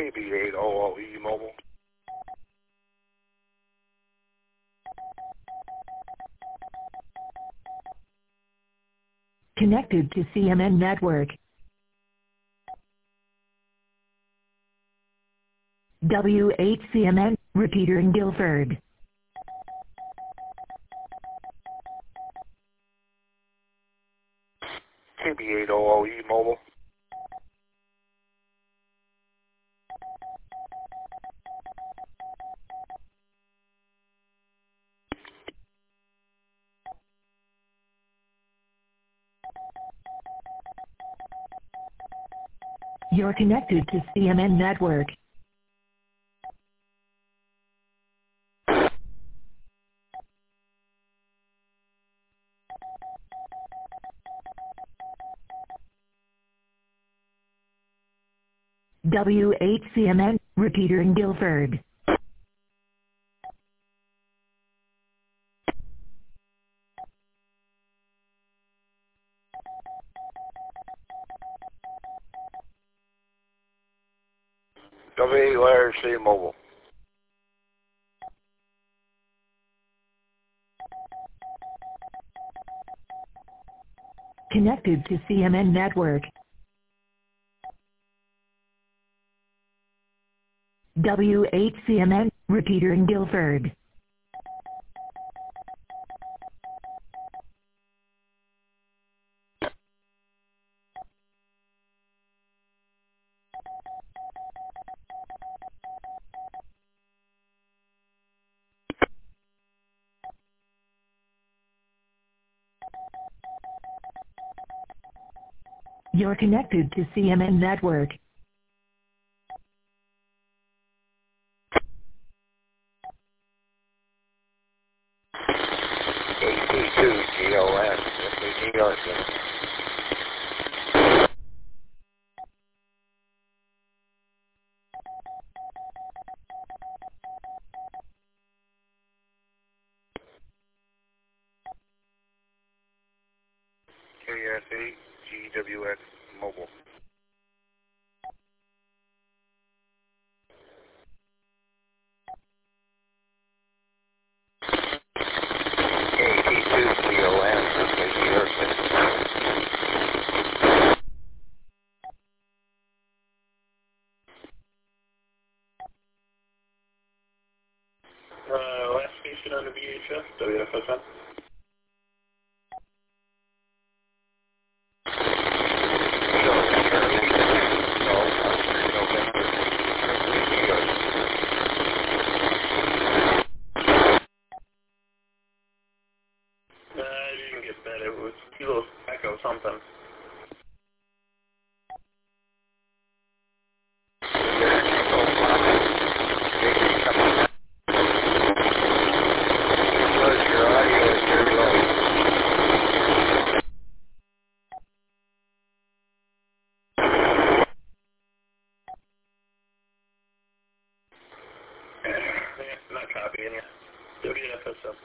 KB8OOE mobile. Connected to CMN network. W8CMN, repeater in Guilford. KB8OOE mobile. You're connected to CMN network. W8CMN, repeater in Guilford. W8LRC mobile. Connected to CMN network. W8CMN, repeater in Guilford. You're connected to CMN network. KC2GOS. GOS. KS8GWX mobile. KC2GOS. Last station on the VHF, WFSN. I didn't get that. It was Kilo Echo something. Yeah, not copying you. WFSN.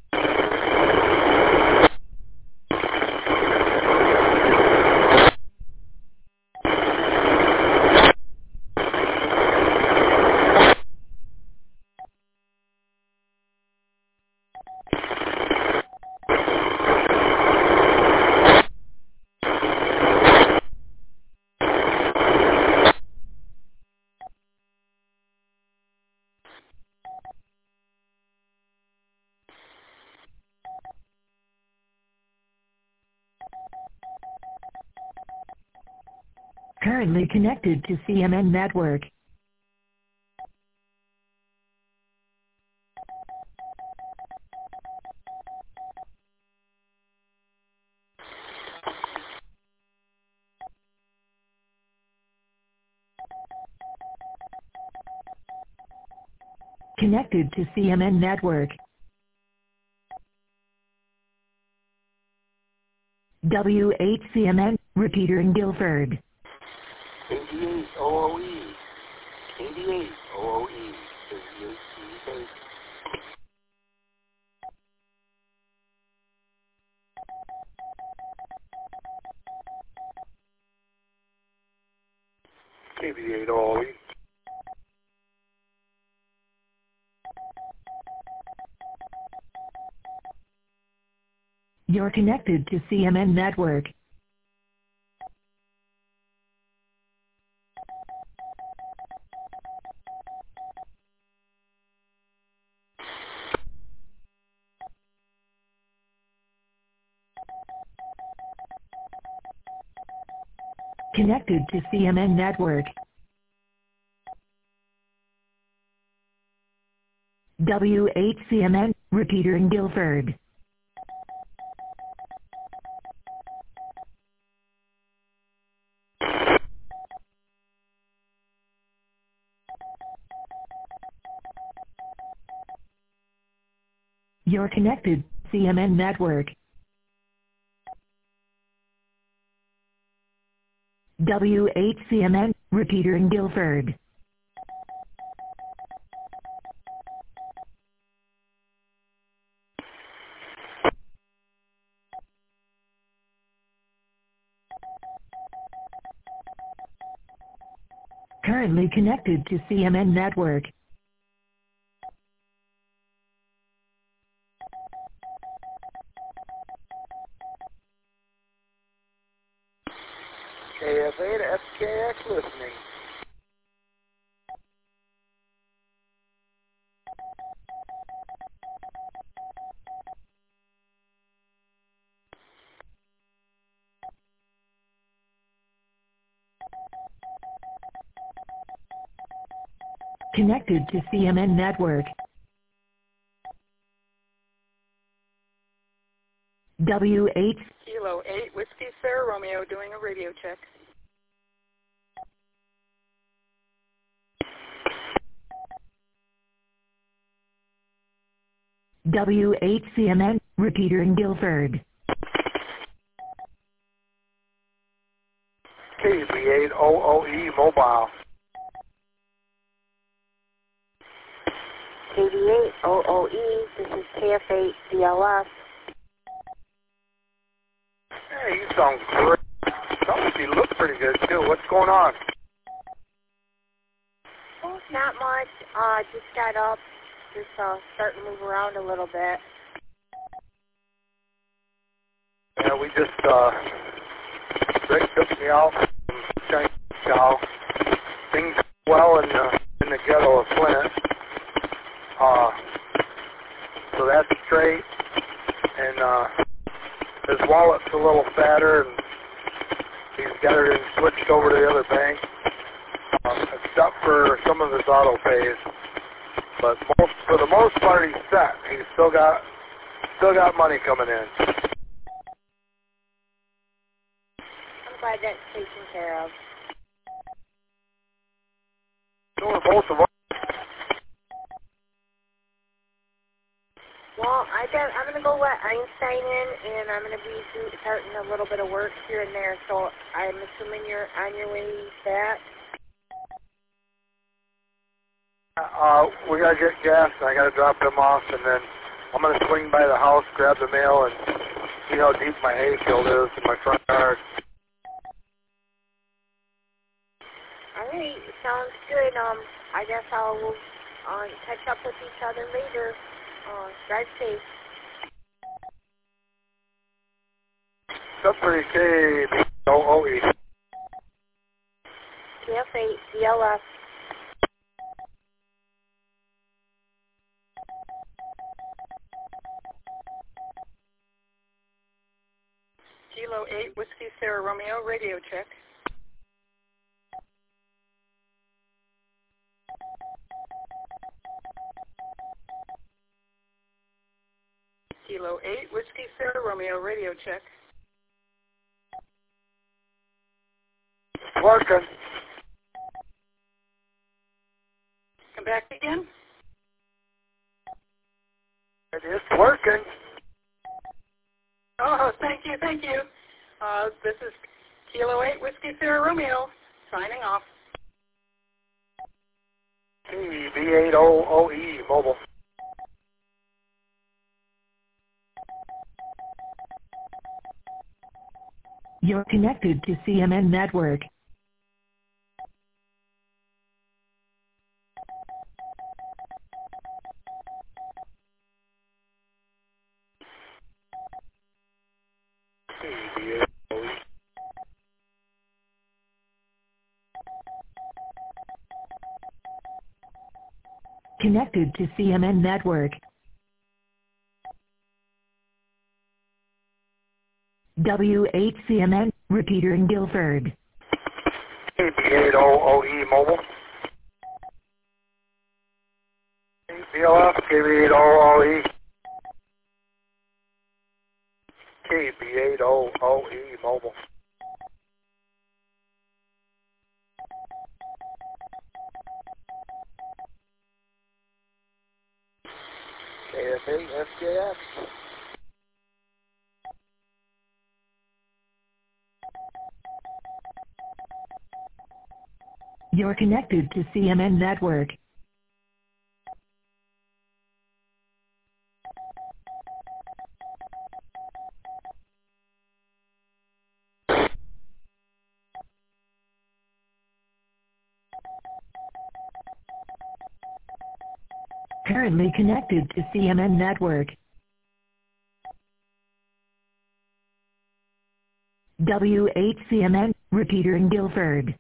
Currently connected to CMN network. Connected to CMN network. W8CMN, repeater in Guilford. KD8OOE. KD8OOE. KD8. KB8OOE. You're connected to CMN Network. Connected to CMN Network. WHCMN, repeater in Guilford. You're connected to CMN Network. WHCMN, repeater in Guilford. Currently connected to CMN Network. KFA to FKX listening. Connected to CMN Network. WH Kilo 8 Whiskey Sierra Romeo doing a radio check. WHCMN, repeater in Guilford. KB8OOE mobile. KB8OOE, this is KF8DLF. Hey, you sound great. Sounds like you look pretty good too. What's going on? Oh, not much. Just got up. Just starting to move around a little bit. Yeah, we just Greg took me out from Chinese Chow. Things well in the ghetto of Flint. So that's straight. And his wallet's a little fatter, and he's got it switched over to the other bank, except for some of his auto pays. But for the most part, he's set. He's still got money coming in. I'm glad that's taken care of. So are both of us. Well, I'm going to go let Einstein in, and I'm going to be starting a little bit of work here and there, so I'm assuming you're on your way back. We got to get gas, and I got to drop him off, and then I'm going to swing by the house, grab the mail, and see how deep my hayfield is in my front yard. All right, sounds good. I guess I'll catch up with each other later. Drive safe. Except for KBOOE. KF8DLF. Kilo 8 Whiskey Sierra Romeo radio check. Kilo 8 Whiskey Sierra Romeo radio check. Working. Come back again. It is working. Oh, thank you. This is Kilo 8 Whiskey Sierra Romeo signing off. KB8OOE mobile. You're connected to CMN Network. Connected to CMN Network. W8CMN, repeater in Guilford. KB800E mobile. BLF, KB800E. KB800E mobile. KFA, SJX. You're connected to CMN Network. Currently connected to CMN Network. W8CMN, repeater in Guilford.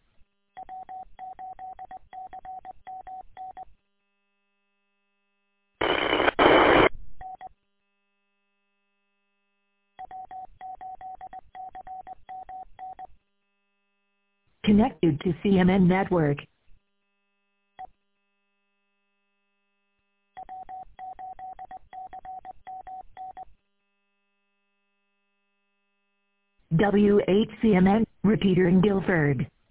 Connected to CMN Network. W8CMN, repeater in Guilford.